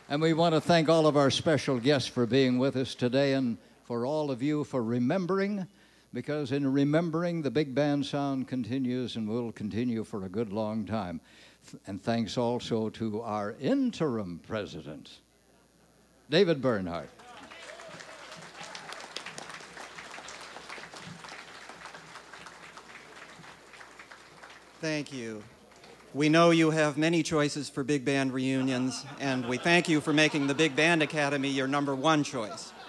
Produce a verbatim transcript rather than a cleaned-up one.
And we want to thank all of our special guests for being with us today, and for all of you for remembering, because in remembering, the big band sound continues and will continue for a good long time. And thanks also to our interim president, David Bernhardt. Thank you. We know you have many choices for big band reunions, and we thank you for making the Big Band Academy your number one choice.